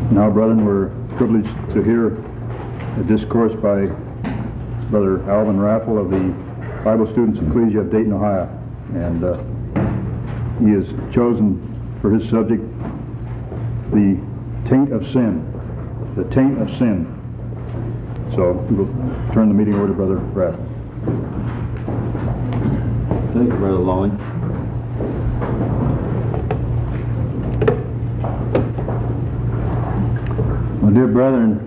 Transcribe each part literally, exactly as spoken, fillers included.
Now, brethren, we're privileged to hear a discourse by Brother Alvin Raffle of the Bible Students Ecclesia of Dayton, Ohio. And uh, he has chosen for his subject the taint of sin. The taint of sin. So we will turn the meeting over to Brother Raffle. Thank you, Brother Lawley. Well, dear brethren,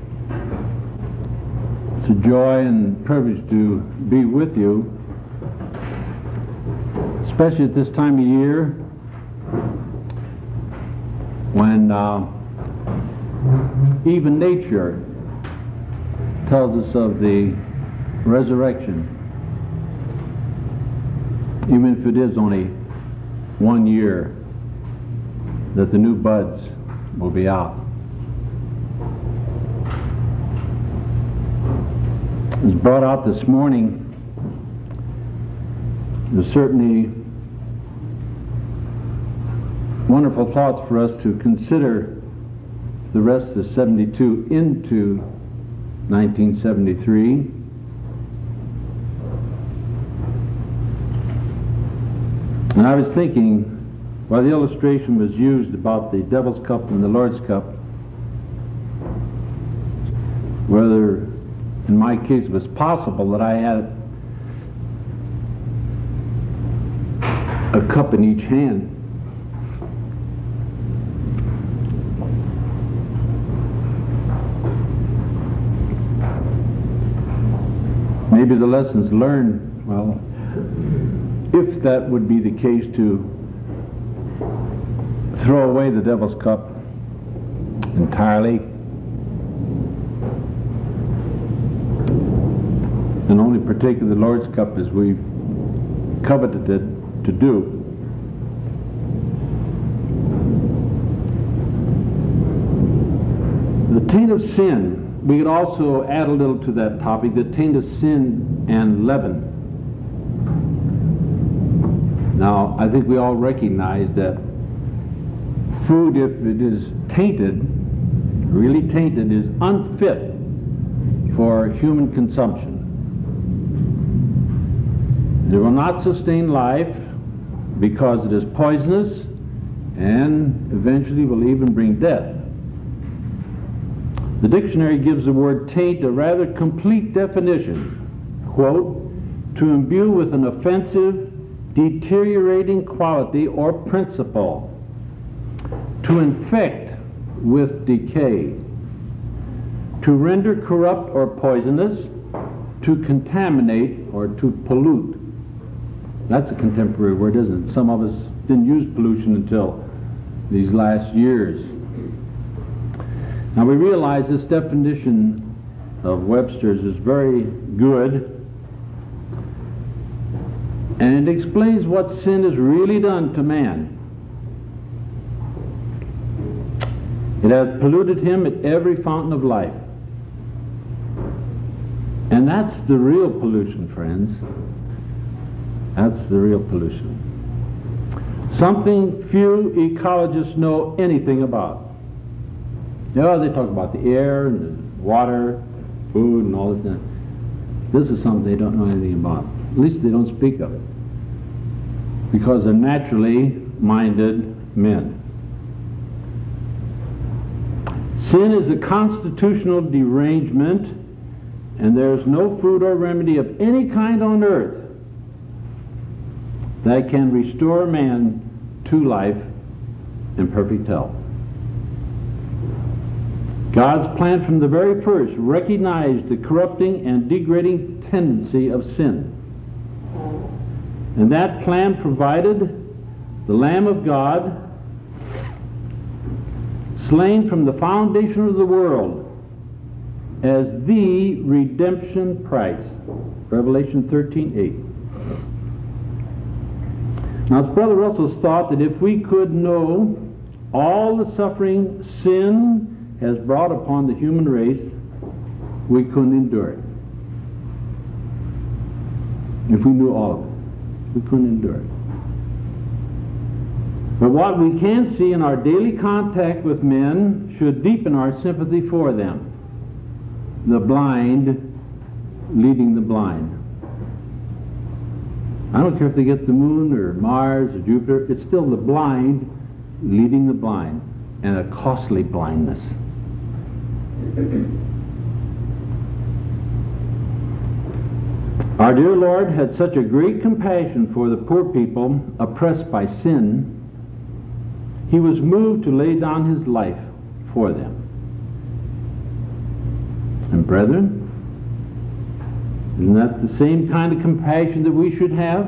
it's a joy and privilege to be with you, especially at this time of year when uh, even nature tells us of the resurrection, even if it is only one year that the new buds will be out. It was brought out this morning. There's certainly wonderful thoughts for us to consider the rest of seventy-two into nineteen seventy-three. And I was thinking, while the illustration was used about the Devil's Cup and the Lord's Cup, whether in my case it was possible that I had a cup in each hand. Maybe the lessons learned, well, if that would be the case, to throw away the Devil's Cup entirely and only partake of the Lord's Cup as we've coveted it to do. The taint of sin, we could also add a little to that topic, the taint of sin and leaven. Now, I think we all recognize that food, if it is tainted, really tainted, is unfit for human consumption. It will not sustain life because it is poisonous and eventually will even bring death. The dictionary gives the word taint a rather complete definition. Quote, to imbue with an offensive, deteriorating quality or principle, to infect with decay, to render corrupt or poisonous, to contaminate or to pollute. That's a contemporary word, isn't it? Some of us didn't use pollution until these last years. Now we realize this definition of Webster's is very good, and it explains what sin has really done to man. It has polluted him at every fountain of life. And that's the real pollution, friends. That's the real pollution. Something few ecologists know anything about. You know, they talk about the air and the water, food and all this. This is something they don't know anything about. At least they don't speak of it, because they're naturally minded men. Sin is a constitutional derangement, and there is no food or remedy of any kind on earth that can restore man to life in perfect health. God's plan from the very first recognized the corrupting and degrading tendency of sin. And that plan provided the Lamb of God, slain from the foundation of the world, as the redemption price. Revelation thirteen eight. Now, it's Brother Russell's thought that if we could know all the suffering sin has brought upon the human race, we couldn't endure it. If we knew all of it, we couldn't endure it. But what we can see in our daily contact with men should deepen our sympathy for them. The blind leading the blind. I don't care if they get the moon or Mars or Jupiter, it's still the blind leading the blind, and a costly blindness. Our dear Lord had such a great compassion for the poor people oppressed by sin, He was moved to lay down His life for them. And brethren, isn't that the same kind of compassion that we should have?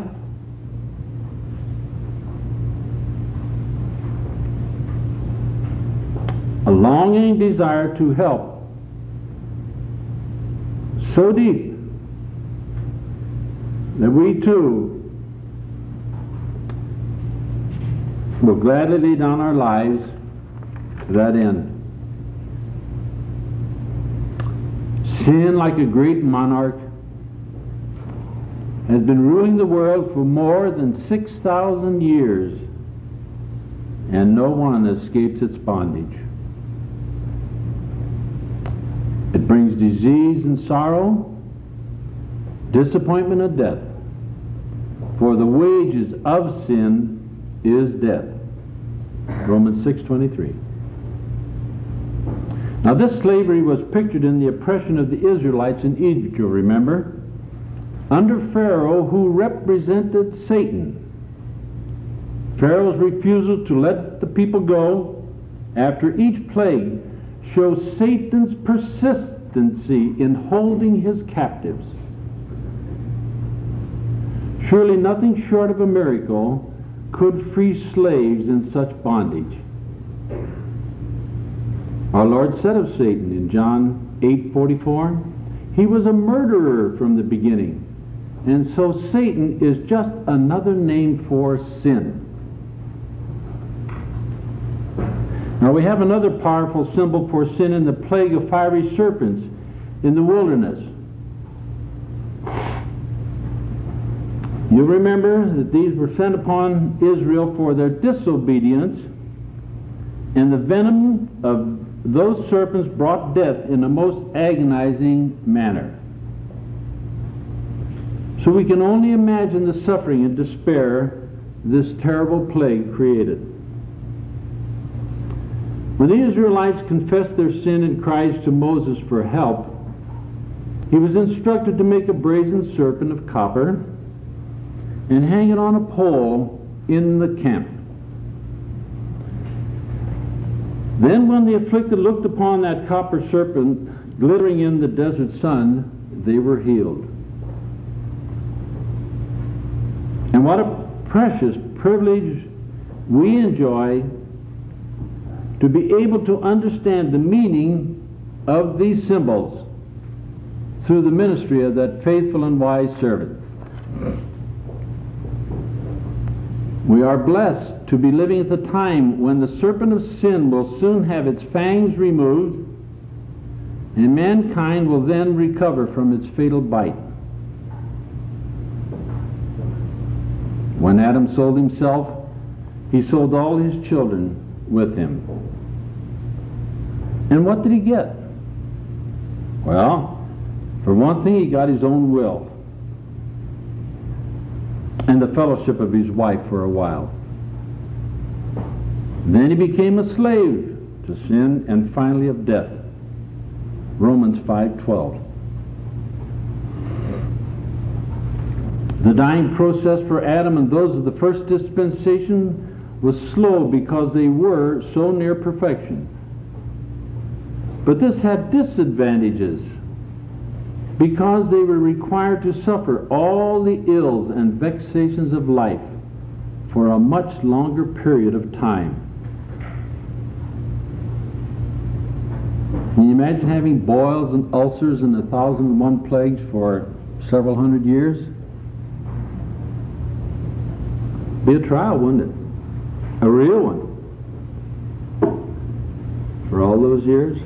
A longing desire to help so deep that we too will gladly lay down our lives to that end. Sin, like a great monarch, has been ruling the world for more than six thousand years, and no one escapes its bondage. It brings disease and sorrow, disappointment and death. For the wages of sin is death. Romans six twenty-three. Now this slavery was pictured in the oppression of the Israelites in Egypt, you'll remember, under Pharaoh, who represented Satan. Pharaoh's refusal to let the people go after each plague shows Satan's persistency in holding his captives. Surely nothing short of a miracle could free slaves in such bondage. Our Lord said of Satan in John eight forty-four, he was a murderer from the beginning, and so Satan is just another name for sin. Now we have another powerful symbol for sin in the plague of fiery serpents in the wilderness. You remember that these were sent upon Israel for their disobedience, and the venom of those serpents brought death in a most agonizing manner. So we can only imagine the suffering and despair this terrible plague created. When the Israelites confessed their sin and cried to Moses for help, he was instructed to make a brazen serpent of copper and hang it on a pole in the camp. Then when the afflicted looked upon that copper serpent glittering in the desert sun, they were healed. And what a precious privilege we enjoy to be able to understand the meaning of these symbols through the ministry of that faithful and wise servant. We are blessed to be living at the time when the serpent of sin will soon have its fangs removed, and mankind will then recover from its fatal bite. When Adam sold himself, he sold all his children with him. And what did he get? Well, for one thing, he got his own will and the fellowship of his wife for a while. Then he became a slave to sin and finally of death. Romans five twelve. The dying process for Adam and those of the first dispensation was slow because they were so near perfection. But this had disadvantages because they were required to suffer all the ills and vexations of life for a much longer period of time. Can you imagine having boils and ulcers and a thousand and one plagues for several hundred years? Be a trial, wouldn't it? A real one. For all those years.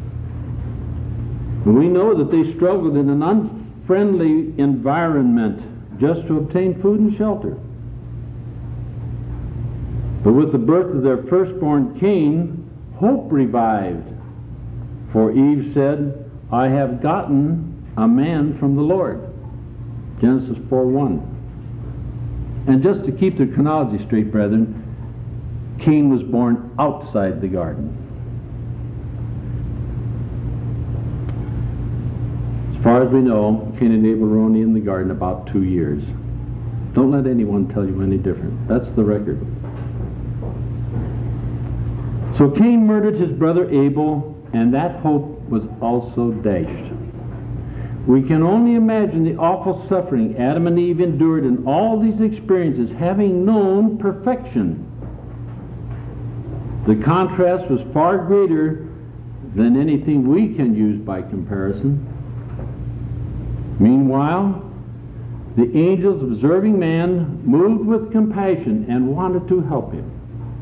And we know that they struggled in an unfriendly environment just to obtain food and shelter. But with the birth of their firstborn Cain, hope revived. For Eve said, I have gotten a man from the Lord. Genesis four one. And just to keep the chronology straight, brethren, Cain was born outside the garden. As far as we know, Cain and Abel were only in the garden about two years. Don't let anyone tell you any different. That's the record. So Cain murdered his brother Abel, and that hope was also dashed. We can only imagine the awful suffering Adam and Eve endured in all these experiences, having known perfection. The contrast was far greater than anything we can use by comparison. Meanwhile, the angels, observing man, moved with compassion and wanted to help him.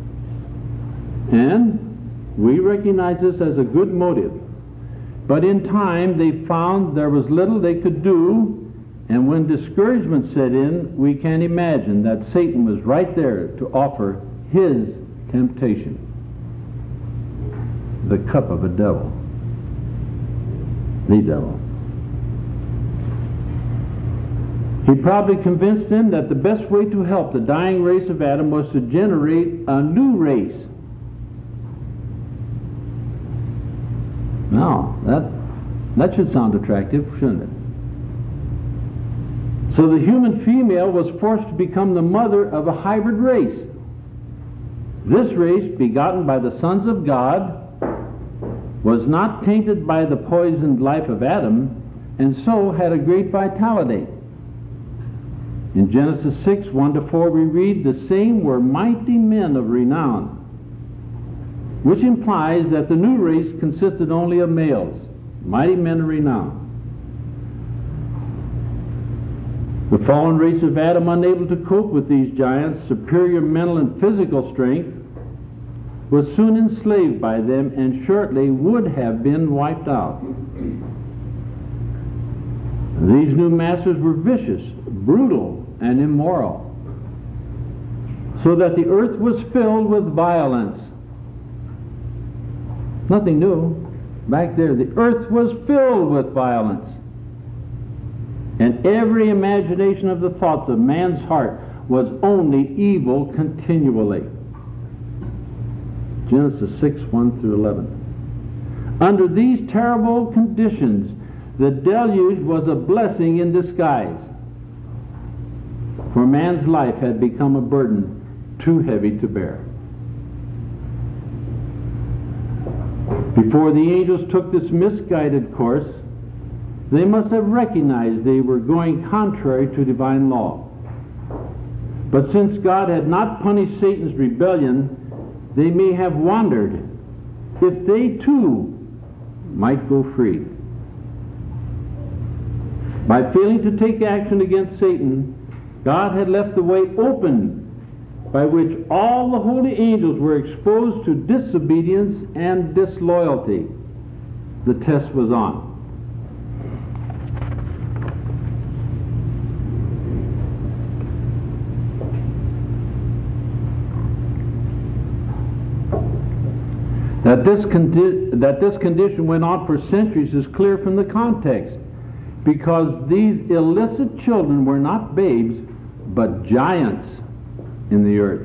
And we recognize this as a good motive. But in time, they found there was little they could do, and when discouragement set in, we can imagine that Satan was right there to offer his temptation. The cup of a devil. The devil. He probably convinced them that the best way to help the dying race of Adam was to generate a new race. Now, that, that should sound attractive, shouldn't it? So the human female was forced to become the mother of a hybrid race. This race, begotten by the sons of God, was not tainted by the poisoned life of Adam, and so had a great vitality. In Genesis six, one to four, we read, the same were mighty men of renown, which implies that the new race consisted only of males, mighty men of renown. The fallen race of Adam, unable to cope with these giants' superior mental and physical strength, was soon enslaved by them and shortly would have been wiped out. These new masters were vicious, brutal, and immoral, so that the earth was filled with violence. Nothing new. Back there, the earth was filled with violence. And every imagination of the thoughts of man's heart was only evil continually. Genesis six, one through eleven. Under these terrible conditions, the deluge was a blessing in disguise. For man's life had become a burden too heavy to bear. Before the angels took this misguided course, they must have recognized they were going contrary to divine law. But since God had not punished Satan's rebellion, they may have wondered if they too might go free. By failing to take action against Satan, God had left the way open by which all the holy angels were exposed to disobedience and disloyalty. The test was on. That this, condi- that this condition went on for centuries is clear from the context, because these illicit children were not babes, but giants in the earth.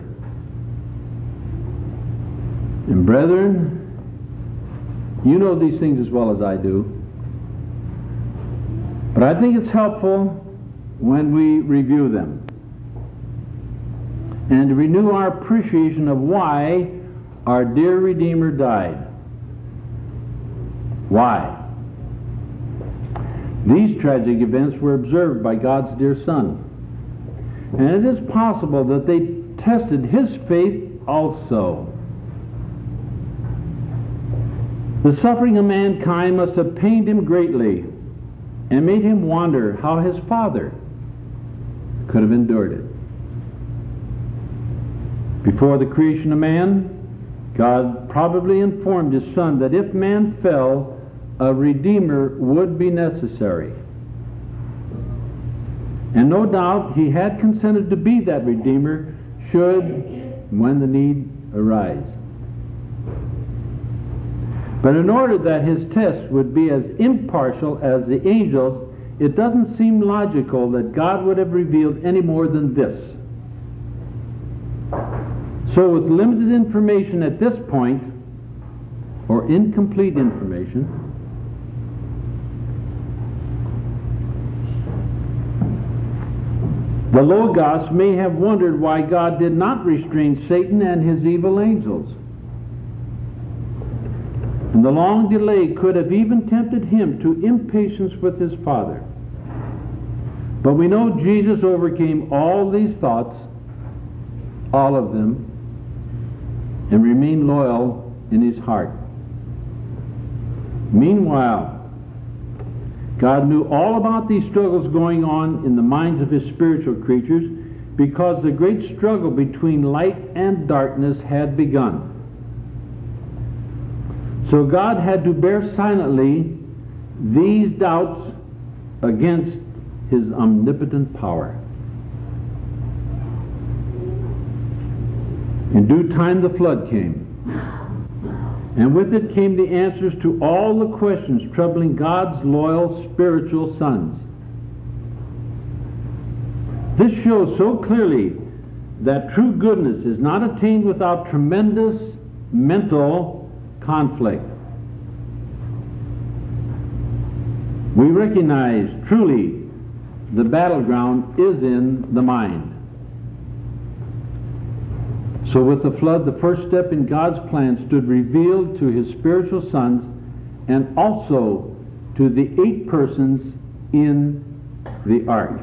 And brethren, you know these things as well as I do, but I think it's helpful when we review them and to renew our appreciation of why our dear Redeemer died. Why? These tragic events were observed by God's dear Son, and it is possible that they tested his faith also. The suffering of mankind must have pained him greatly and made him wonder how his Father could have endured it. Before the creation of man, God probably informed his Son that if man fell, a Redeemer would be necessary. And no doubt he had consented to be that Redeemer should when the need arise. But in order that his test would be as impartial as the angels, it doesn't seem logical that God would have revealed any more than this. So with limited information at this point, or incomplete information, the Logos may have wondered why God did not restrain Satan and his evil angels. And the long delay could have even tempted him to impatience with his Father. But we know Jesus overcame all these thoughts, all of them, and remained loyal in his heart. Meanwhile, God knew all about these struggles going on in the minds of his spiritual creatures, because the great struggle between light and darkness had begun. So God had to bear silently these doubts against his omnipotent power. In due time the flood came, and with it came the answers to all the questions troubling God's loyal spiritual sons. This shows so clearly that true goodness is not attained without tremendous mental conflict. We recognize truly the battleground is in the mind. So with the flood, the first step in God's plan stood revealed to his spiritual sons and also to the eight persons in the ark.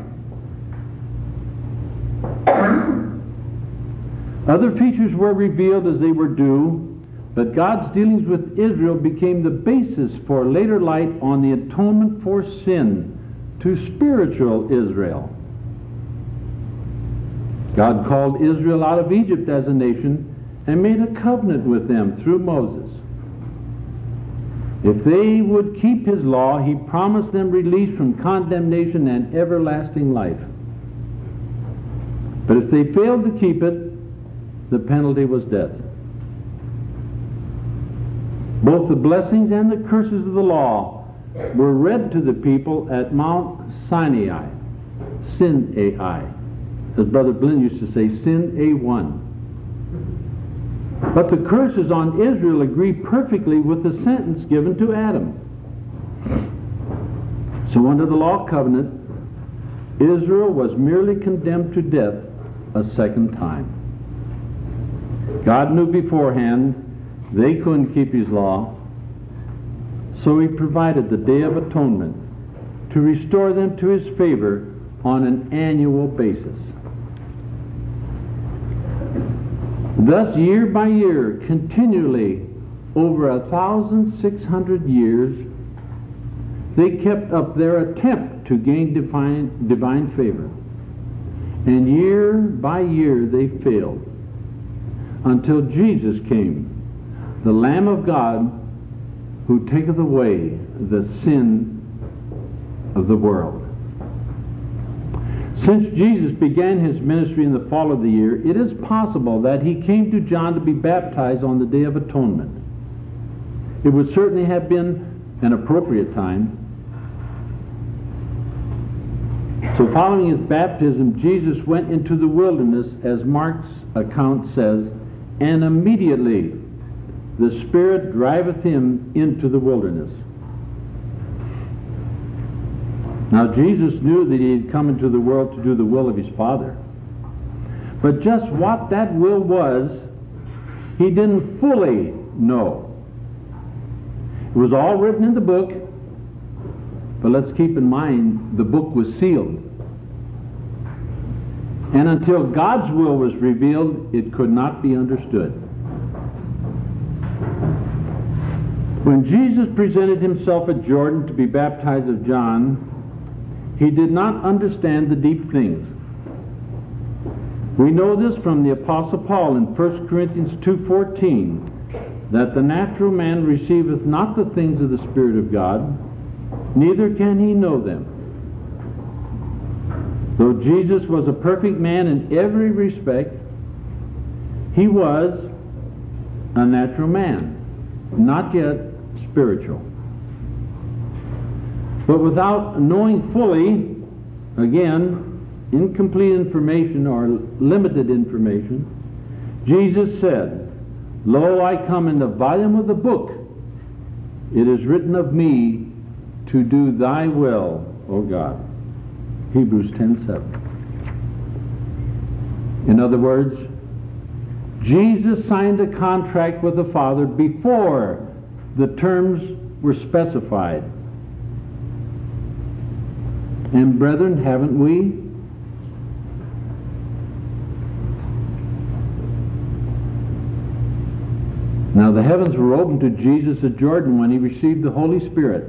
Other features were revealed as they were due, but God's dealings with Israel became the basis for later light on the atonement for sin to spiritual Israel. God called Israel out of Egypt as a nation and made a covenant with them through Moses. If they would keep his law, he promised them release from condemnation and everlasting life. But if they failed to keep it, the penalty was death. Both the blessings and the curses of the law were read to the people at Mount Sinai, Sin-A-I. As Brother Blinn used to say, Sin A one. But the curses on Israel agree perfectly with the sentence given to Adam. So under the law covenant, Israel was merely condemned to death a second time. God knew beforehand they couldn't keep his law, so he provided the Day of Atonement to restore them to his favor on an annual basis. Thus, year by year, continually, over a thousand six hundred years, they kept up their attempt to gain divine, divine favor. And year by year they failed, until Jesus came, the Lamb of God, who taketh away the sin of the world. Since Jesus began his ministry in the fall of the year, it is possible that he came to John to be baptized on the Day of Atonement. It would certainly have been an appropriate time. So following his baptism, Jesus went into the wilderness, as Mark's account says, and immediately the Spirit driveth him into the wilderness. Now Jesus knew that he had come into the world to do the will of his Father. But just what that will was, he didn't fully know. It was all written in the book, but let's keep in mind the book was sealed. And until God's will was revealed, it could not be understood. When Jesus presented himself at Jordan to be baptized of John, he did not understand the deep things. We know this from the Apostle Paul in First Corinthians two fourteen, that the natural man receiveth not the things of the Spirit of God, neither can he know them. Though Jesus was a perfect man in every respect, He was a natural man, not yet spiritual. But without knowing fully, again, incomplete information or limited information, Jesus said, "Lo, I come in the volume of the book. It is written of me to do thy will, O God." Hebrews ten seven. In other words, Jesus signed a contract with the Father before the terms were specified. And brethren, haven't we? Now the heavens were opened to Jesus at Jordan when he received the Holy Spirit.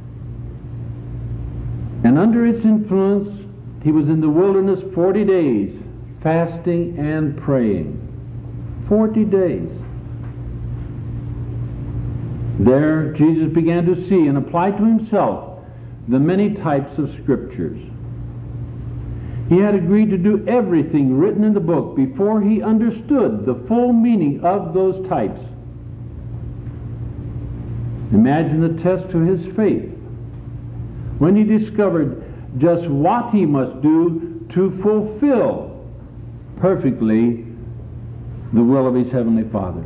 And under its influence, he was in the wilderness forty days, fasting and praying. Forty days. There, Jesus began to see and apply to himself the many types of Scriptures. He had agreed to do everything written in the book before he understood the full meaning of those types. Imagine the test to his faith when he discovered just what he must do to fulfill perfectly the will of his Heavenly Father.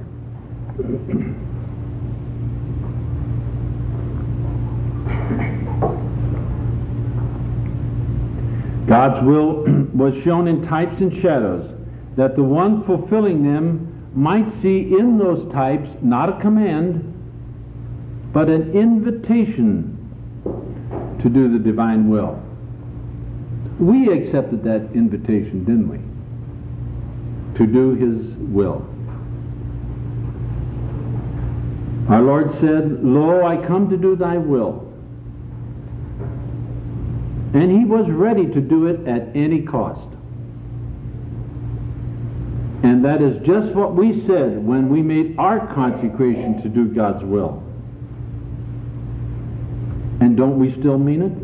God's will was shown in types and shadows, that the one fulfilling them might see in those types not a command, but an invitation to do the divine will. We accepted that invitation, didn't we? To do his will. Our Lord said, "Lo, I come to do thy will." And he was ready to do it at any cost. And that is just what we said when we made our consecration to do God's will. And don't we still mean it?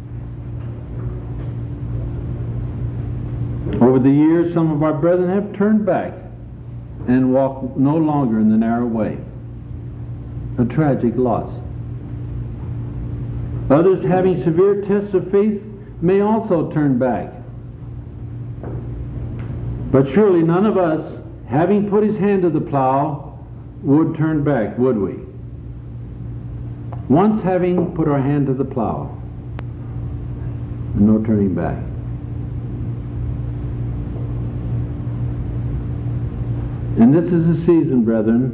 Over the years, some of our brethren have turned back and walk no longer in the narrow way. A tragic loss. Others, having severe tests of faith, may also turn back. But surely none of us, having put his hand to the plow, would turn back, would we? Once having put our hand to the plow, and no turning back. And this is the season, brethren,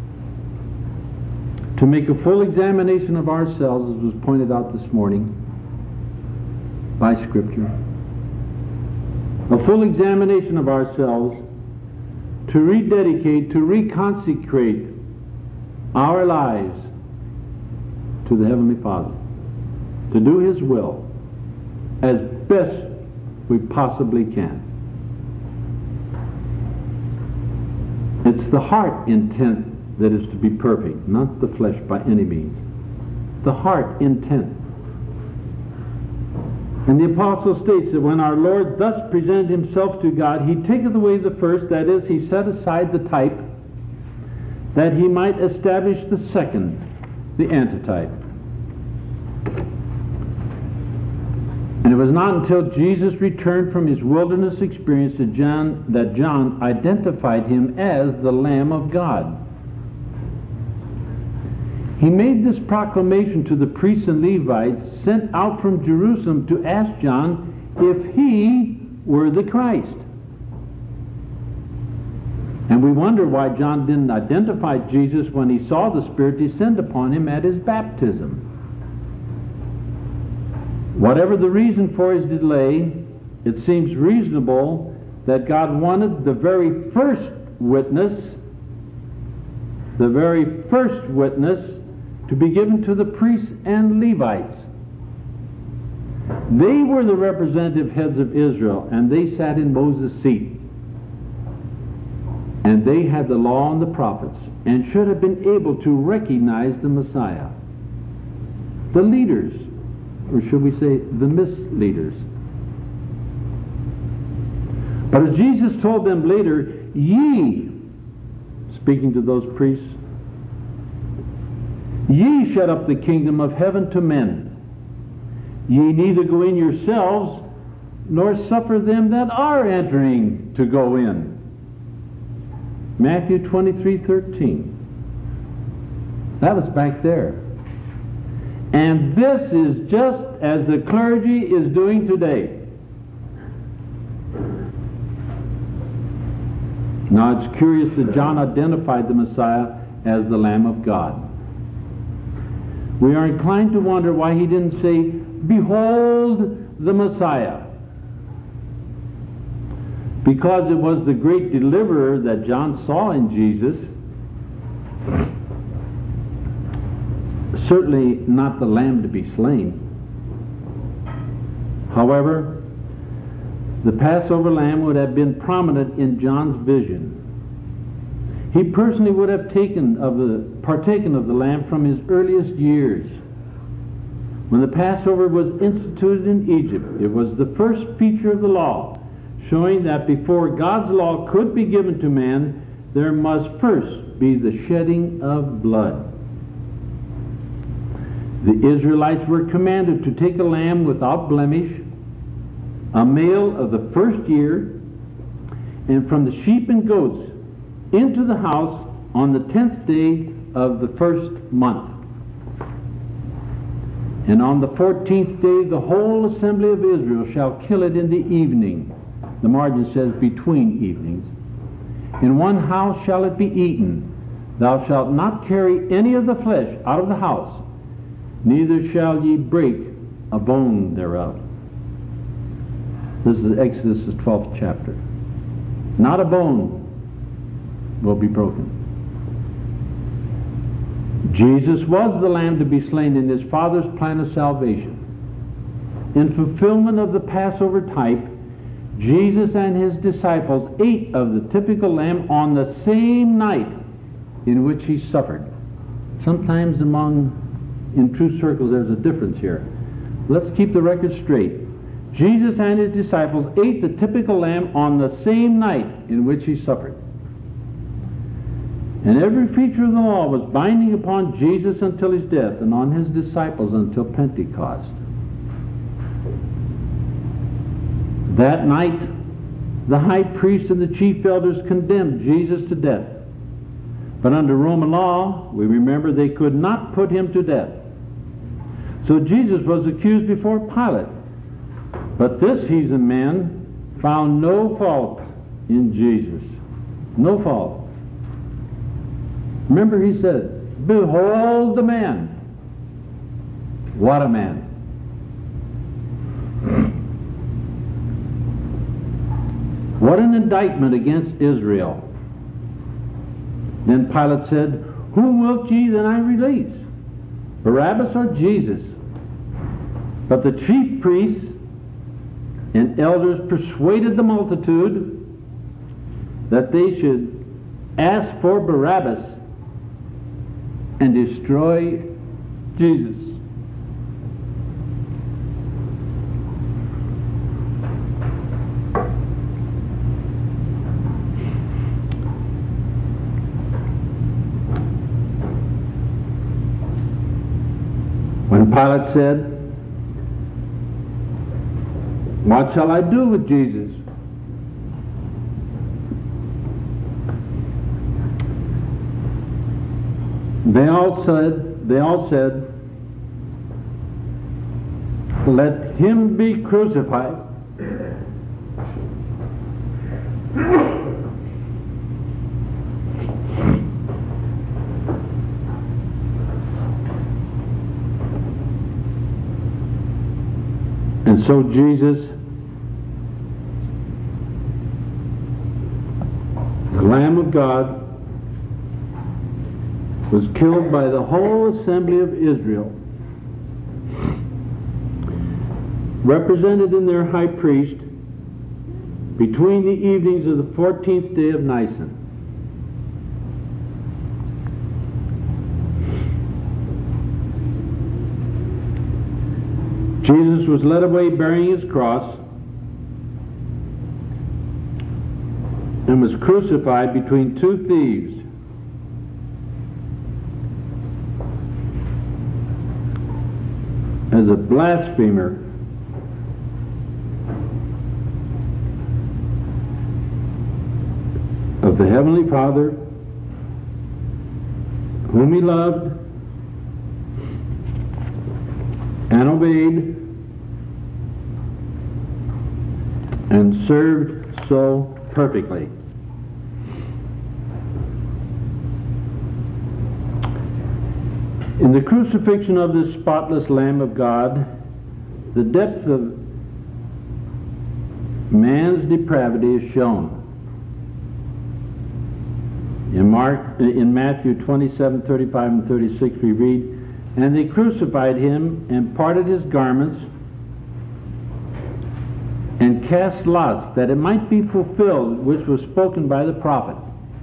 to make a full examination of ourselves, as was pointed out this morning by Scripture. A full examination of ourselves, to rededicate, to reconsecrate our lives to the Heavenly Father, to do his will as best we possibly can. It's the heart intent that is to be perfect, not the flesh by any means. The heart intent. And the apostle states that when our Lord thus presented himself to God, he taketh away the first, that is, he set aside the type, that he might establish the second, the antitype. And it was not until Jesus returned from his wilderness experience that John, that John identified him as the Lamb of God. He made this proclamation to the priests and Levites sent out from Jerusalem to ask John if he were the Christ. And we wonder why John didn't identify Jesus when he saw the Spirit descend upon him at his baptism. Whatever the reason for his delay, it seems reasonable that God wanted the very first witness, the very first witness to be given to the priests and Levites. They were the representative heads of Israel, and they sat in Moses' seat. And they had the law and the prophets, and should have been able to recognize the Messiah. The leaders, or should we say the misleaders. But as Jesus told them later, ye speaking to those priests. Ye shut up the kingdom of heaven to men. Ye neither go in yourselves, nor suffer them that are entering to go in. Matthew twenty-three thirteen. That was back there. And this is just as the clergy is doing today. Now it's curious that John identified the Messiah as the Lamb of God. We are inclined to wonder why he didn't say, "Behold the Messiah." Because it was the great deliverer that John saw in Jesus. Certainly not the lamb to be slain. However, the Passover lamb would have been prominent in John's vision. He personally would have taken of the, partaken of the lamb from his earliest years. When the Passover was instituted in Egypt, it was the first feature of the law, showing that before God's law could be given to man, there must first be the shedding of blood. The Israelites were commanded to take a lamb without blemish, a male of the first year, and from the sheep and goats into the house on the tenth day of the first month. And on the fourteenth day the whole assembly of Israel shall kill it in the evening. The margin says between evenings. In one house shall it be eaten. Thou shalt not carry any of the flesh out of the house, neither shall ye break a bone thereof. This is Exodus, the twelfth chapter. Not a bone will be broken. Jesus was the lamb to be slain in his Father's plan of salvation. In fulfillment of the Passover type, Jesus and his disciples ate of the typical lamb on the same night in which he suffered. Sometimes among, in true circles, there's a difference here. Let's keep the record straight. Jesus and his disciples ate the typical lamb on the same night in which he suffered. And every feature of the law was binding upon Jesus until his death, and on his disciples until Pentecost. That night, the high priest and the chief elders condemned Jesus to death. But under Roman law, we remember they could not put him to death. So Jesus was accused before Pilate. But this heathen man found no fault in Jesus. No fault. Remember he said, "Behold the man." What a man. What an indictment against Israel. Then Pilate said, "Whom wilt ye that I release, Barabbas or Jesus?" But the chief priests and elders persuaded the multitude that they should ask for Barabbas and destroy Jesus. When Pilate said, "What shall I do with Jesus?" They all said, they all said, "Let him be crucified." And so Jesus, the Lamb of God, was killed by the whole assembly of Israel, represented in their high priest, between the evenings of the fourteenth day of Nisan. Jesus was led away bearing his cross and was crucified between two thieves, as a blasphemer, of the Heavenly Father, whom he loved and obeyed and served so perfectly. In the crucifixion of this spotless Lamb of God, the depth of man's depravity is shown. In Mark, in Matthew twenty-seven, thirty-five and thirty-six we read, "And they crucified him and parted his garments and cast lots, that it might be fulfilled which was spoken by the prophet."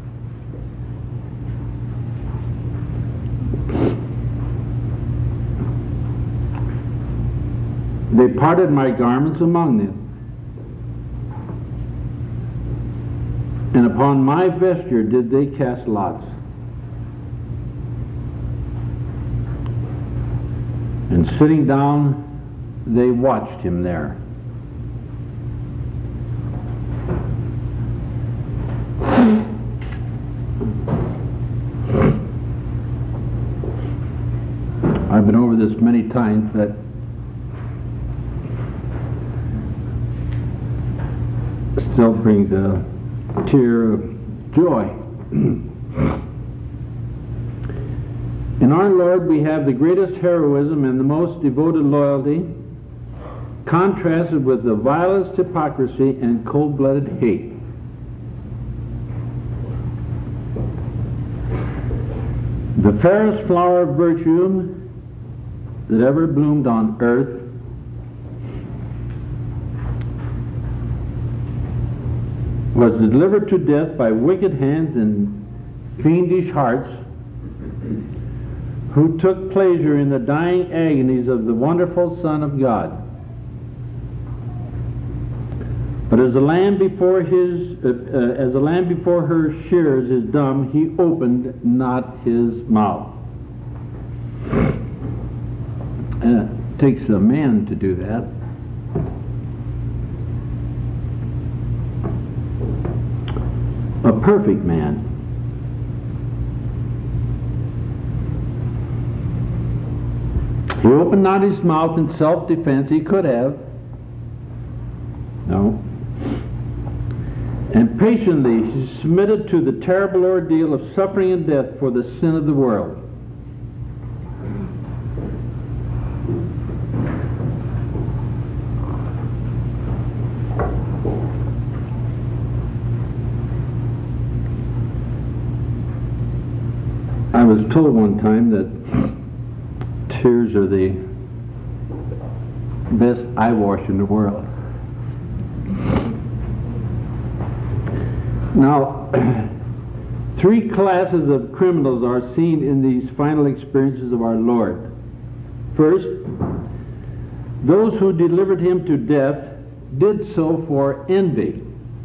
They parted my garments among them, and upon my vesture did they cast lots. And sitting down, they watched him there. I've been over this many times, that still brings a tear of joy. In our Lord we have the greatest heroism and the most devoted loyalty, contrasted with the vilest hypocrisy and cold-blooded hate. The fairest flower of virtue that ever bloomed on earth was delivered to death by wicked hands and fiendish hearts, who took pleasure in the dying agonies of the wonderful Son of God. But as a lamb before his, uh, uh, as a lamb before her shears is dumb, he opened not his mouth. And it takes a man to do that. A perfect man. He opened not his mouth in self-defense. He could have. No. And patiently he submitted to the terrible ordeal of suffering and death for the sin of the world. I was told one time that tears are the best eye wash in the world. Now, three classes of criminals are seen in these final experiences of our Lord. First, those who delivered him to death did so for envy.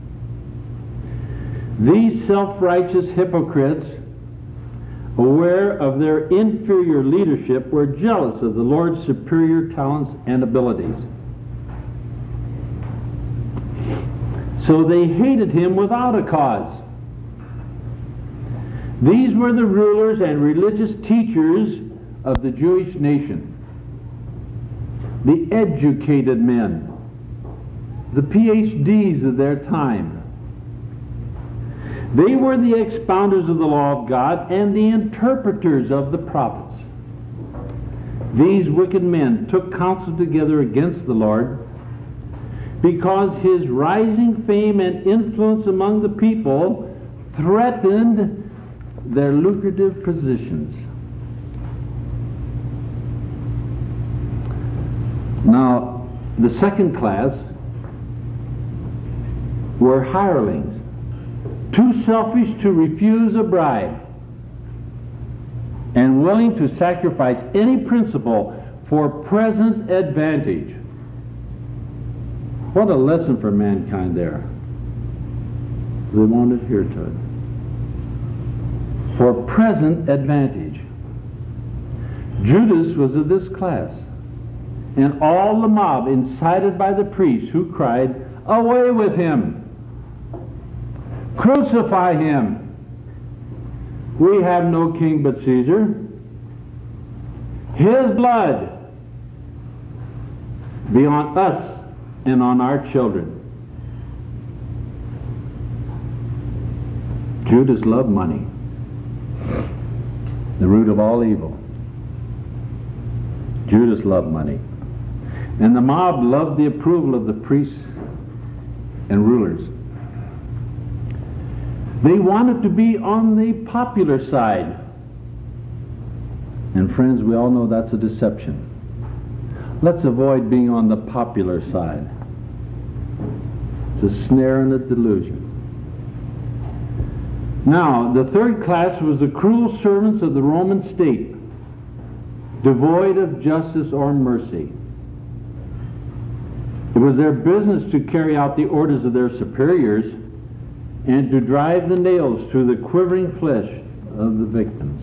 These self-righteous hypocrites, aware of their inferior leadership, were jealous of the Lord's superior talents and abilities. So they hated him without a cause. These were the rulers and religious teachers of the Jewish nation, the educated men, the P H Ds of their time. They were the expounders of the law of God and the interpreters of the prophets. These wicked men took counsel together against the Lord, because his rising fame and influence among the people threatened their lucrative positions. Now, the second class were hirelings, too selfish to refuse a bribe, and willing to sacrifice any principle for present advantage. What a lesson for mankind there. They won't adhere to it. For present advantage. Judas was of this class. and all the mob, incited by the priests, who cried, "Away with him! Crucify him! We have no king but Caesar. His blood be on us and on our children." Judas loved money, the root of all evil. Judas loved money. And the mob loved the approval of the priests and rulers. They wanted to be on the popular side. And friends, we all know that's a deception. Let's avoid being on the popular side. It's a snare and a delusion. Now, the third class was the cruel servants of the Roman state, devoid of justice or mercy. It was their business to carry out the orders of their superiors and to drive the nails through the quivering flesh of the victims.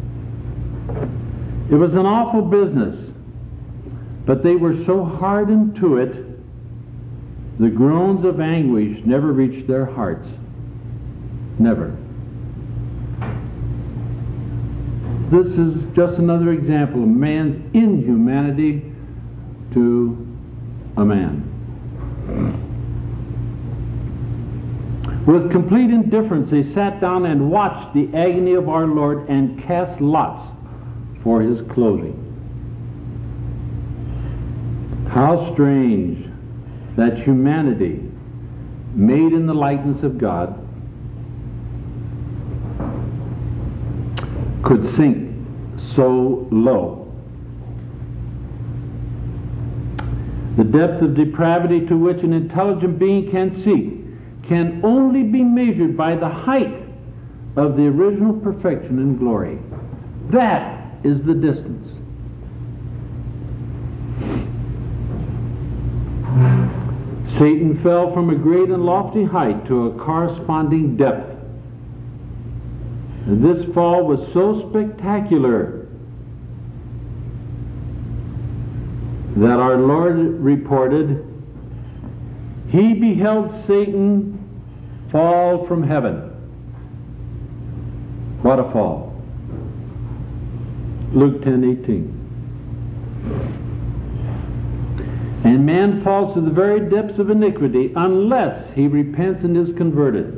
It was an awful business, but they were so hardened to it, the groans of anguish never reached their hearts. Never. This is just another example of man's inhumanity to a man. With complete indifference, they sat down and watched the agony of our Lord and cast lots for his clothing. How strange that humanity, made in the likeness of God, could sink so low. The depth of depravity to which an intelligent being can seek can only be measured by the height of the original perfection and glory. That is the distance. Satan fell from a great and lofty height to a corresponding depth. And this fall was so spectacular that our Lord reported, "He beheld Satan fall from heaven." What a fall. Luke ten eighteen. And man falls to the very depths of iniquity unless he repents and is converted.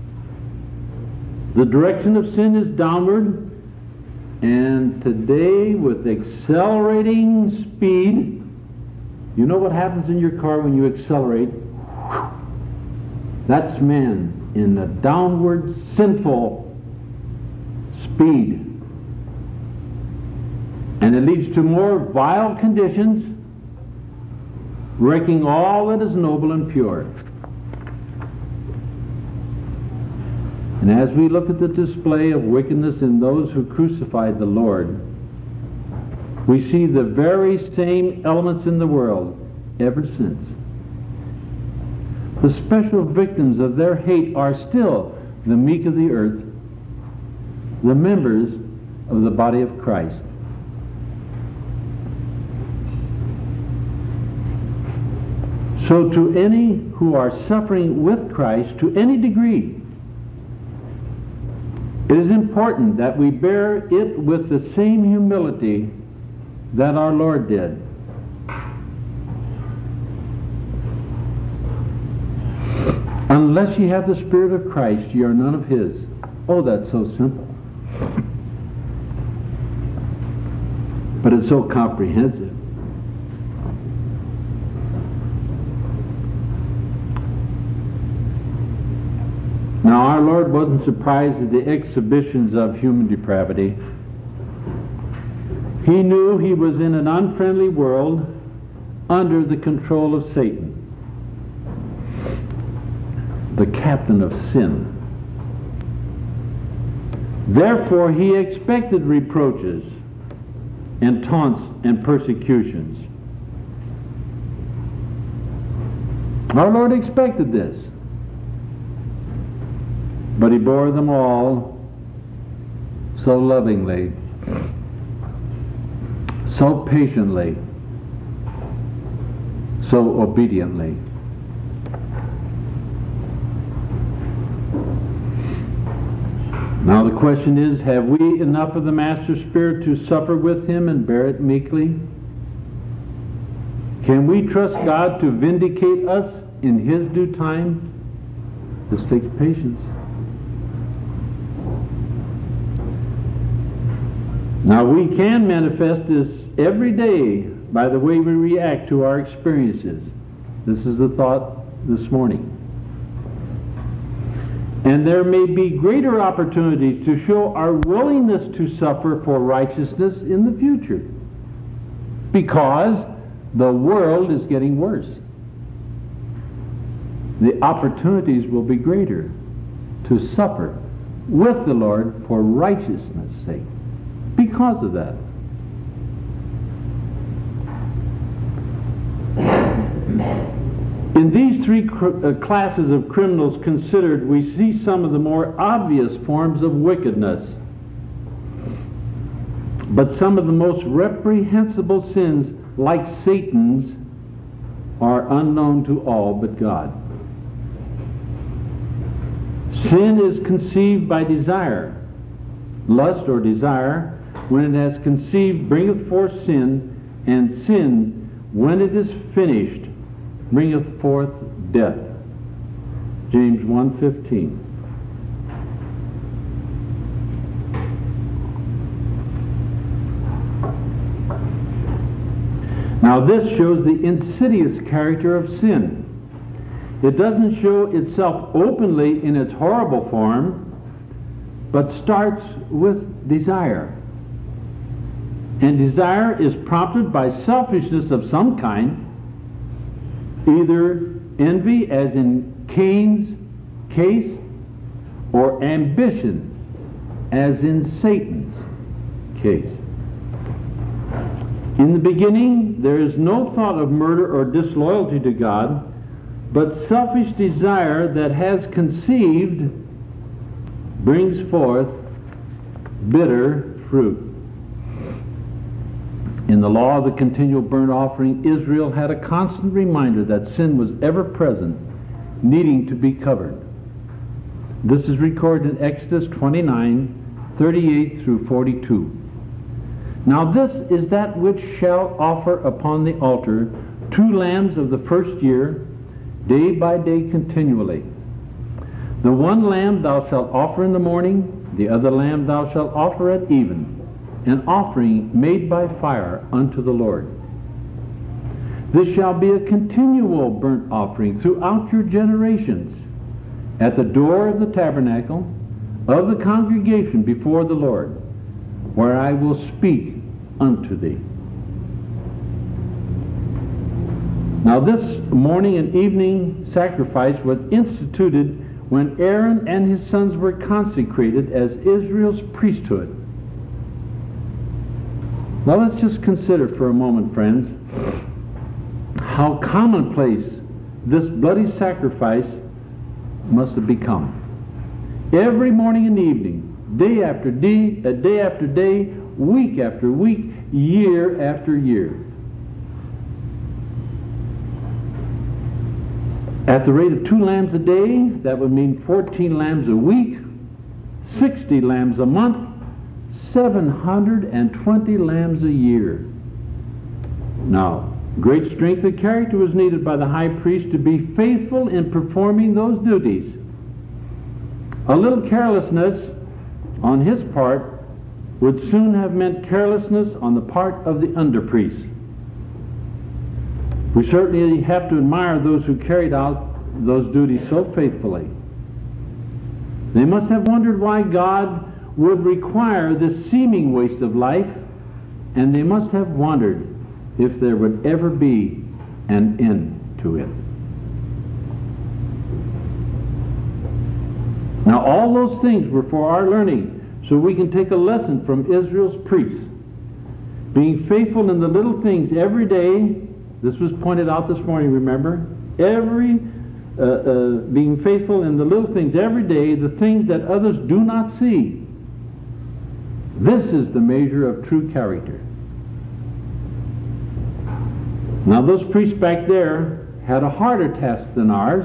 The direction of sin is downward, and today with accelerating speed, you know what happens in your car when you accelerate? That's man in a downward sinful speed. And it leads to more vile conditions, wrecking all that is noble and pure. And as we look at the display of wickedness in those who crucified the Lord, we see the very same elements in the world ever since. The special victims of their hate are still the meek of the earth, the members of the body of Christ. So to any who are suffering with Christ to any degree, it is important that we bear it with the same humility that our Lord did. Unless ye have the Spirit of Christ, ye are none of His. Oh, that's so simple. But it's so comprehensive. Now, our Lord wasn't surprised at the exhibitions of human depravity. He knew he was in an unfriendly world under the control of Satan, the captain of sin. Therefore, he expected reproaches and taunts and persecutions. Our Lord expected this. But he bore them all so lovingly, so patiently, so obediently. Now the question is, have we enough of the Master Spirit to suffer with Him and bear it meekly? Can we trust God to vindicate us in His due time? This takes patience. Now we can manifest this every day by the way we react to our experiences. This is the thought this morning. And there may be greater opportunities to show our willingness to suffer for righteousness in the future, because the world is getting worse. The opportunities will be greater to suffer with the Lord for righteousness' sake because of that. In these three cr- uh, classes of criminals considered, we see some of the more obvious forms of wickedness. But some of the most reprehensible sins, like Satan's, are unknown to all but God. Sin is conceived by desire. Lust or desire, when it has conceived, bringeth forth sin, and sin, when it is finished, bringeth forth death. James one fifteen. Now this shows the insidious character of sin. It doesn't show itself openly in its horrible form, but starts with desire. And desire is prompted by selfishness of some kind, either envy, as in Cain's case, or ambition, as in Satan's case. In the beginning, there is no thought of murder or disloyalty to God, but selfish desire that has conceived brings forth bitter fruit. In the law of the continual burnt offering, Israel had a constant reminder that sin was ever present, needing to be covered. This is recorded in Exodus twenty-nine, thirty-eight through forty-two. Now this is that which shall offer upon the altar two lambs of the first year, day by day continually. The one lamb thou shalt offer in the morning, the other lamb thou shalt offer at even, an offering made by fire unto the Lord. This shall be a continual burnt offering throughout your generations, at the door of the tabernacle of the congregation before the Lord, where I will speak unto thee. Now this morning and evening sacrifice was instituted when Aaron and his sons were consecrated as Israel's priesthood. Now let's just consider for a moment, friends, how commonplace this bloody sacrifice must have become. Every morning and evening, day after day, uh, day after day, week after week, year after year. At the rate of two lambs a day, that would mean fourteen lambs a week, sixty lambs a month, seven hundred twenty lambs a year. Now, great strength of character was needed by the high priest to be faithful in performing those duties. A little carelessness on his part would soon have meant carelessness on the part of the underpriest. We certainly have to admire those who carried out those duties so faithfully. They must have wondered why God would require this seeming waste of life, and they must have wondered if there would ever be an end to it. Now all those things were for our learning, so we can take a lesson from Israel's priests. Being faithful in the little things every day, this was pointed out this morning, remember? Every, uh, uh, being faithful in the little things every day, the things that others do not see. This is the measure of true character. Now those priests back there had a harder task than ours.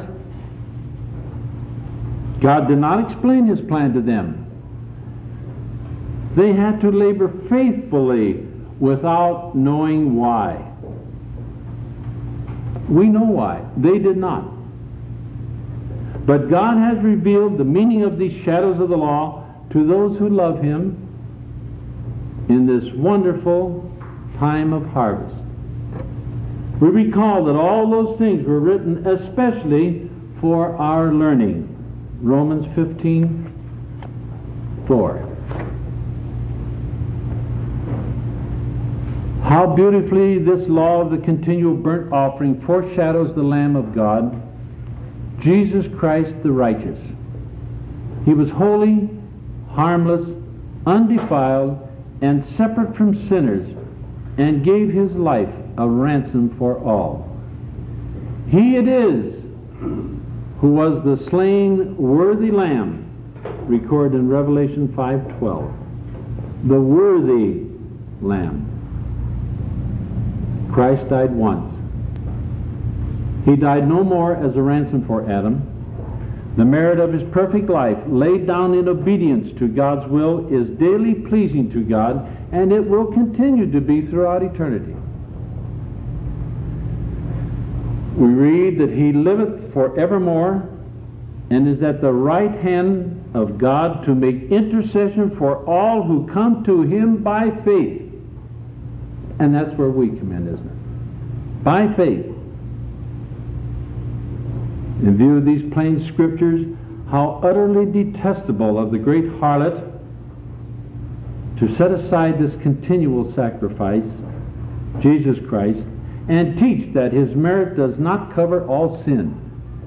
God did not explain His plan to them. They had to labor faithfully without knowing why. We know why. They did not. But God has revealed the meaning of these shadows of the law to those who love Him in this wonderful time of harvest. We recall that all those things were written especially for our learning. Romans fifteen four. How beautifully this law of the continual burnt offering foreshadows the Lamb of God, Jesus Christ the righteous. He was holy, harmless, undefiled, and separate from sinners, and gave His life a ransom for all. He it is who was the slain worthy Lamb, recorded in Revelation five twelve. The worthy Lamb. Christ died once. He died no more as a ransom for Adam. The merit of His perfect life, laid down in obedience to God's will, is daily pleasing to God, and it will continue to be throughout eternity. We read that He liveth forevermore, and is at the right hand of God to make intercession for all who come to Him by faith. And that's where we come in, isn't it? By faith. In view of these plain scriptures, how utterly detestable of the great harlot to set aside this continual sacrifice, Jesus Christ, and teach that His merit does not cover all sin.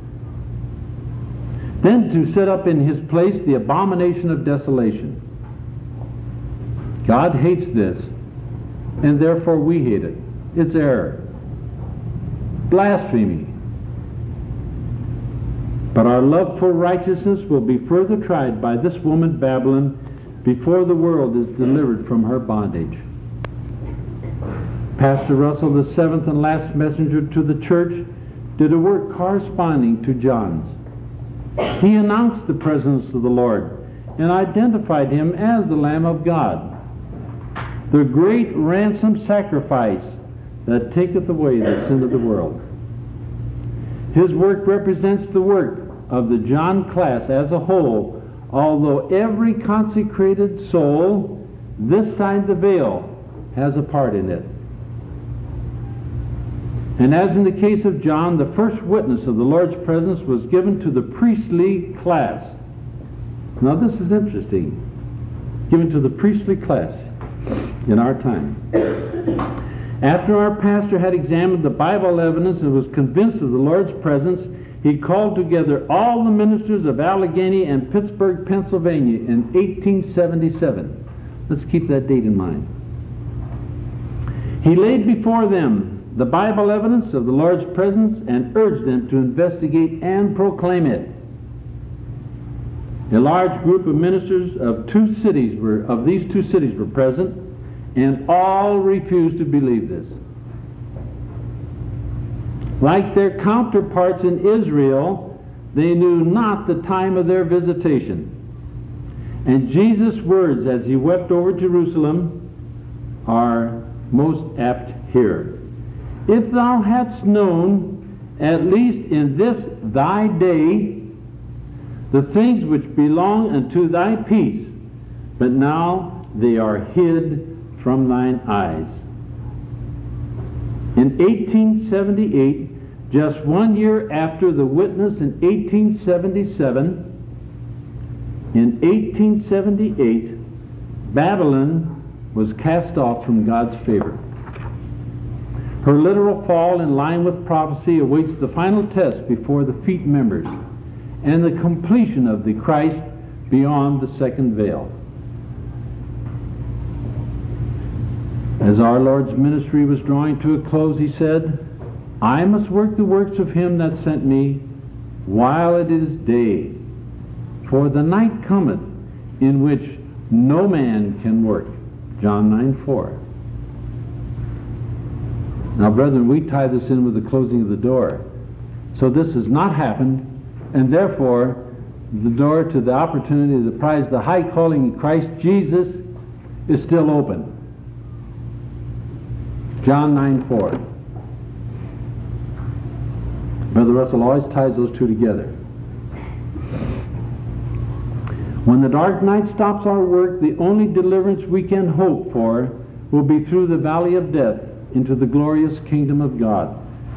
Then to set up in His place the abomination of desolation. God hates this, and therefore we hate it. It's error. Blasphemy. But our love for righteousness will be further tried by this woman Babylon before the world is delivered from her bondage. Pastor Russell, the seventh and last messenger to the church, did a work corresponding to John's. He announced the presence of the Lord and identified Him as the Lamb of God, the great ransom sacrifice that taketh away the sin of the world. His work represents the work of the John class as a whole, although every consecrated soul this side the veil has a part in it. And as in the case of John, the first witness of the Lord's presence was given to the priestly class. Now this is interesting. Given to the priestly class in our time. After our pastor had examined the Bible evidence and was convinced of the Lord's presence, he called together all the ministers of Allegheny and Pittsburgh, Pennsylvania in eighteen seventy-seven. Let's keep that date in mind. He laid before them the Bible evidence of the Lord's presence and urged them to investigate and proclaim it. A large group of ministers of two cities were of these two cities were present, and all refused to believe this. Like their counterparts in Israel, they knew not the time of their visitation. And Jesus' words as He wept over Jerusalem are most apt here. If thou hadst known, at least in this thy day, the things which belong unto thy peace, but now they are hid from thine eyes. In eighteen seventy-eight, just one year after the witness in eighteen seventy-seven, in eighteen seventy-eight, Babylon was cast off from God's favor. Her literal fall, in line with prophecy, awaits the final test before the feet members and the completion of the Christ beyond the second veil. As our Lord's ministry was drawing to a close, He said, I must work the works of Him that sent me while it is day, for the night cometh in which no man can work. John nine four. Now, brethren, we tie this in with the closing of the door. So this has not happened, and therefore the door to the opportunity, the prize, the high calling in Christ Jesus is still open. John nine four. Brother Russell always ties those two together. When the dark night stops our work, the only deliverance we can hope for will be through the valley of death into the glorious kingdom of God.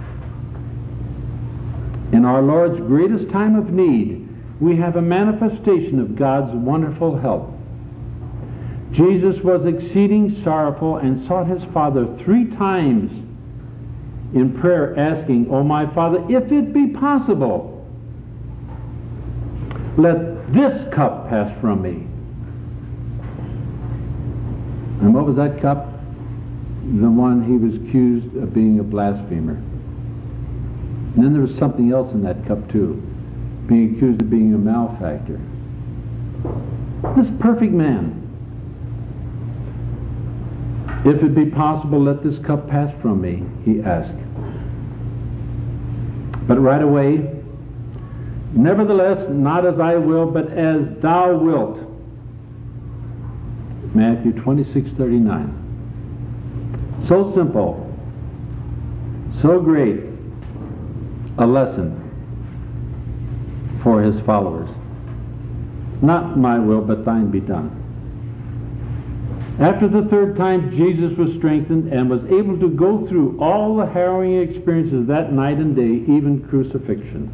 In our Lord's greatest time of need, we have a manifestation of God's wonderful help. Jesus was exceeding sorrowful and sought his Father three times in prayer, asking, "O my Father, if it be possible, let this cup pass from me." And what was that cup? The one he was accused of being a blasphemer. And then there was something else in that cup too, being accused of being a malefactor. This perfect man. "If it be possible, let this cup pass from me," he asked. But right away, "Nevertheless, not as I will, but as thou wilt." Matthew twenty-six thirty-nine. So simple, so great a lesson for his followers. "Not my will, but thine be done." After the third time, Jesus was strengthened and was able to go through all the harrowing experiences that night and day, even crucifixion.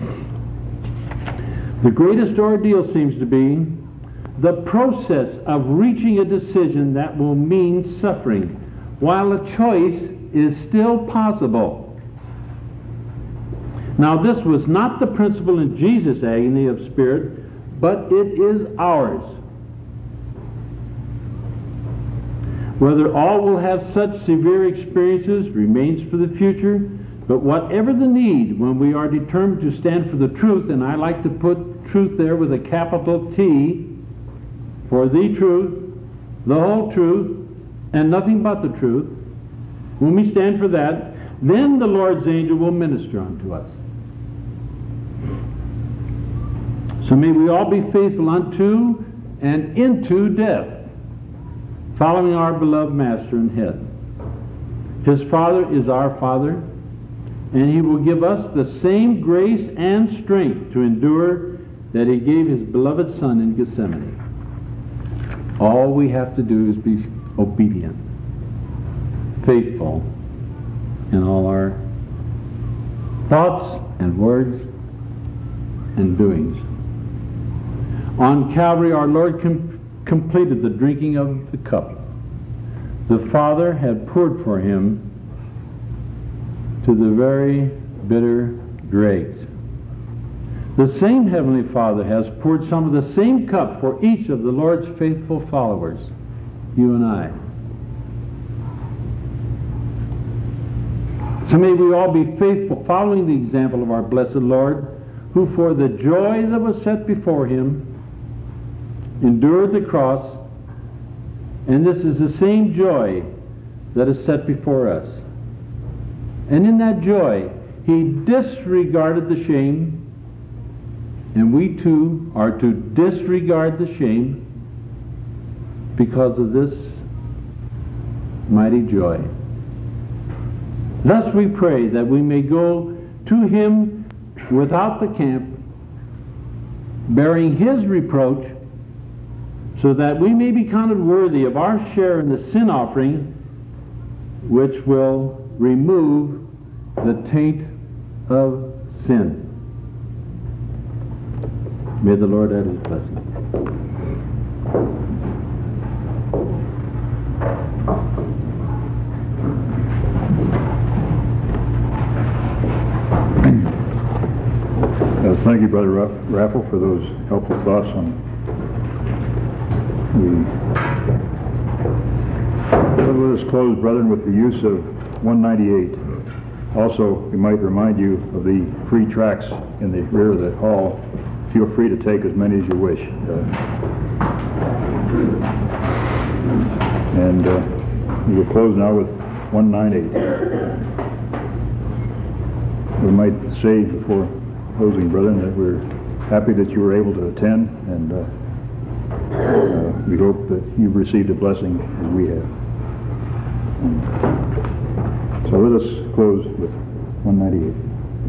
The greatest ordeal seems to be the process of reaching a decision that will mean suffering, while a choice is still possible. Now, this was not the principle in Jesus' agony of spirit, but it is ours. Whether all will have such severe experiences remains for the future, but whatever the need, when we are determined to stand for the truth, and I like to put truth there with a capital T, for the truth, the whole truth, and nothing but the truth, when we stand for that, then the Lord's angel will minister unto us. So may we all be faithful unto and into death, following our beloved Master and Head. His Father is our Father, and he will give us the same grace and strength to endure that he gave his beloved Son in Gethsemane. All we have to do is be obedient, faithful in all our thoughts and words and doings. On Calvary, our Lord com- completed the drinking of the cup the Father had poured for him to the very bitter dregs. The same Heavenly Father has poured some of the same cup for each of the Lord's faithful followers, you and I. So may we all be faithful, following the example of our blessed Lord, who for the joy that was set before him endured the cross, and this is the same joy that is set before us. And in that joy, he disregarded the shame, and we too are to disregard the shame because of this mighty joy. Thus we pray that we may go to him without the camp, bearing his reproach, so that we may be counted worthy of our share in the sin offering, which will remove the taint of sin. May the Lord add his blessing. Uh, thank you, Brother Ra- Raffle, for those helpful thoughts on the... Let us close, brethren, with the use of one ninety-eight. Also, we might remind you of the free tracts in the rear of the hall. Feel free to take as many as you wish. Uh, and uh, we will close now with one ninety-eight. We might say before closing, brethren, that we're happy that you were able to attend, and uh, uh, we hope that you've received a blessing as we have. And so let us close with one ninety-eight.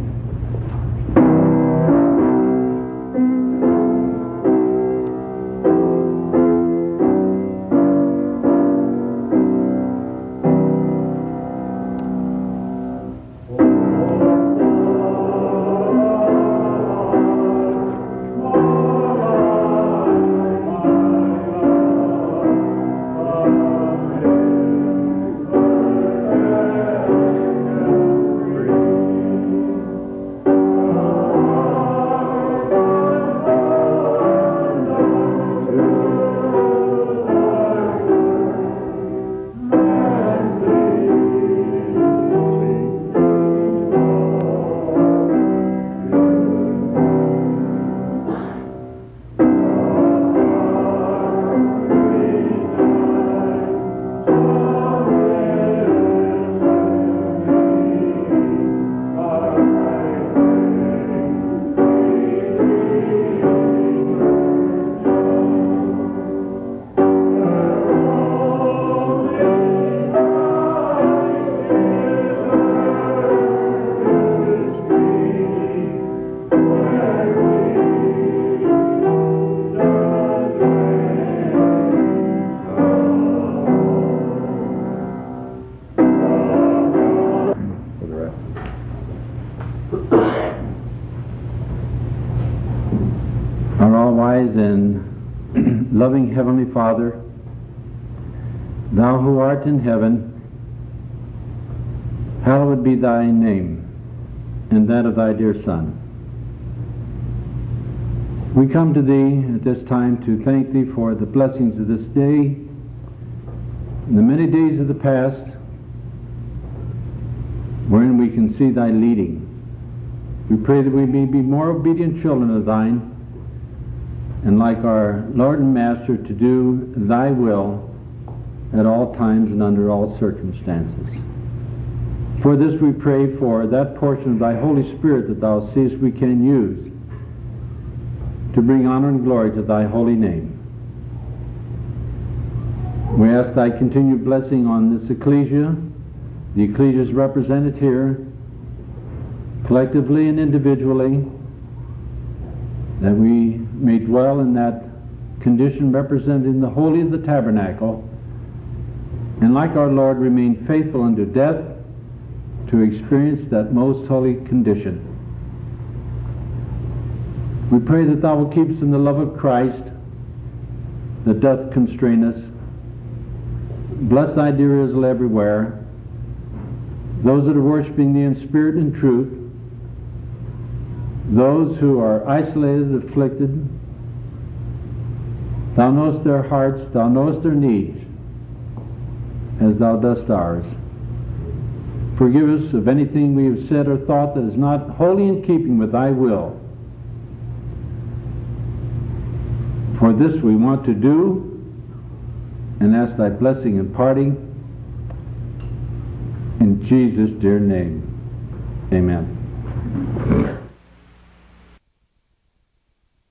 Our all-wise and loving Heavenly Father, Thou who art in heaven, hallowed be Thy name, and that of Thy dear Son. We come to Thee at this time to thank Thee for the blessings of this day and the many days of the past wherein we can see Thy leading. We pray that we may be more obedient children of Thine, and like our Lord and Master, to do Thy will at all times and under all circumstances. For this we pray for that portion of Thy Holy Spirit that Thou seest we can use to bring honor and glory to Thy holy name. We ask Thy continued blessing on this ecclesia, the ecclesias represented here, collectively and individually, that we may dwell in that condition represented in the holy of the tabernacle, and like our Lord remain faithful unto death to experience that most holy condition. We pray that Thou will keep us in the love of Christ that doth constrain us. Bless Thy dear Israel everywhere, those that are worshiping Thee in spirit and truth, those who are isolated, afflicted. Thou knowest their hearts, Thou knowest their needs, as Thou dost ours. Forgive us of anything we have said or thought that is not wholly in keeping with Thy will. For this we want to do, and ask Thy blessing in parting. In Jesus' dear name, amen.